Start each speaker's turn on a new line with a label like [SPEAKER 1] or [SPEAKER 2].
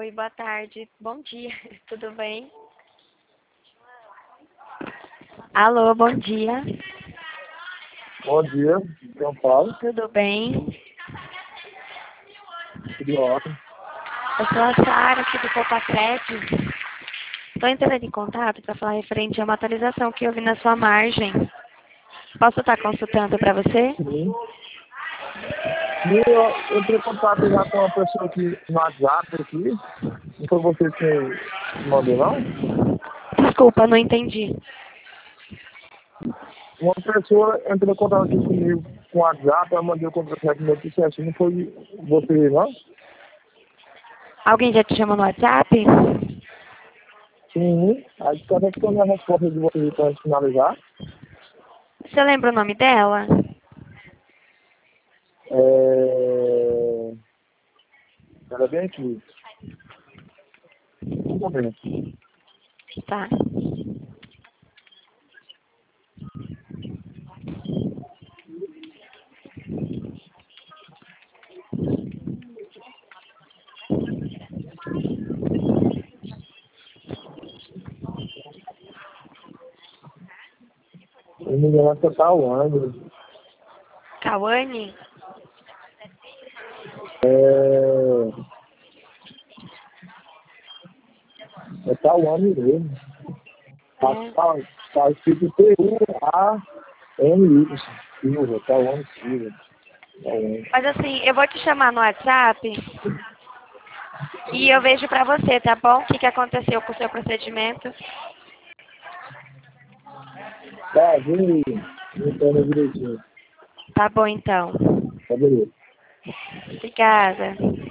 [SPEAKER 1] Oi, boa tarde. Bom dia. Tudo bem? Alô, bom dia.
[SPEAKER 2] Bom dia, São Paulo,
[SPEAKER 1] Tudo bem?
[SPEAKER 2] tudo ótimo.
[SPEAKER 1] Eu sou a Sara, aqui do Copacete. Estou entrando em contato para falar referente a uma atualização que eu vi na sua margem. Posso estar consultando para você?
[SPEAKER 2] Sim. E eu entrei em contato já com uma pessoa aqui no WhatsApp aqui. Não foi você que mandou, não?
[SPEAKER 1] Desculpa, não entendi.
[SPEAKER 2] Uma pessoa entrou em contato aqui comigo com o WhatsApp, eu mandei o contato meu processo. Não foi você, não?
[SPEAKER 1] Alguém já te chamou no WhatsApp?
[SPEAKER 2] Sim. Aí cada que a resposta de você para finalizar.
[SPEAKER 1] Você lembra o nome dela?
[SPEAKER 2] Era bem aqui. Um momento.
[SPEAKER 1] Tá.
[SPEAKER 2] Eu me engano que tá o ano.
[SPEAKER 1] Cauane?
[SPEAKER 2] É Tauane mesmo.
[SPEAKER 1] É.
[SPEAKER 2] Tá escrito T-U-A-N-Y. Silva, Tauane Silva. Tauane.
[SPEAKER 1] Mas assim, eu vou te chamar no WhatsApp e eu vejo pra você, tá bom? O que que aconteceu com o seu procedimento?
[SPEAKER 2] Tá, vem entendo direitinho.
[SPEAKER 1] Tá bom, então.
[SPEAKER 2] Tá beleza.
[SPEAKER 1] Obrigada.